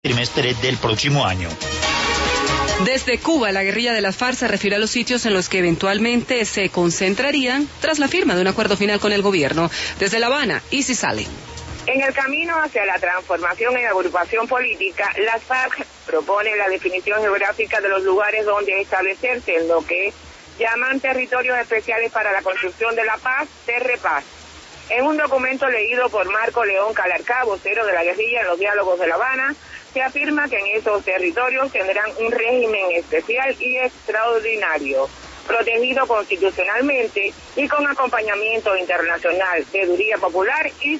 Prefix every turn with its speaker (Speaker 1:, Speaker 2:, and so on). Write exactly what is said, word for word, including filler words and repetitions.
Speaker 1: trimestre del próximo año.
Speaker 2: Desde Cuba, la guerrilla de las FARC se refiere a los sitios en los que eventualmente se concentrarían tras la firma de un acuerdo final con el gobierno. Desde La Habana, Isi Sale.
Speaker 3: En el camino hacia la transformación en agrupación política, las FARC propone la definición geográfica de los lugares donde establecerse en lo que llaman territorios especiales para la construcción de la paz, Terrepaz. En un documento leído por Marco León Calarcá, vocero de la guerrilla en los diálogos de La Habana, se afirma que en esos territorios tendrán un régimen especial y extraordinario, protegido constitucionalmente y con acompañamiento internacional, veeduría popular y